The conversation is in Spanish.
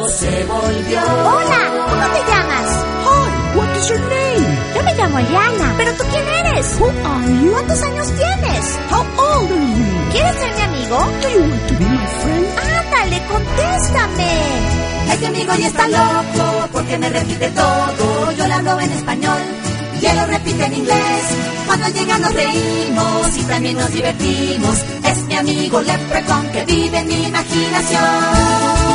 loco se volvió. Hola, ¿cómo te llamas? Hi, what is your name? Yo me llamo Eliana. ¿Pero tú quién eres? Who are you? ¿Cuántos años tienes? How old are you? ¿Quieres ser mi amigo? Do you want to be my friend? Ándale, contéstame. Este amigo ya está loco porque me repite todo. Yo le hablo en español y él lo repite en inglés. Cuando llega nos reímos y también nos divertimos. Es mi amigo Leprechaun que vive en mi imaginación.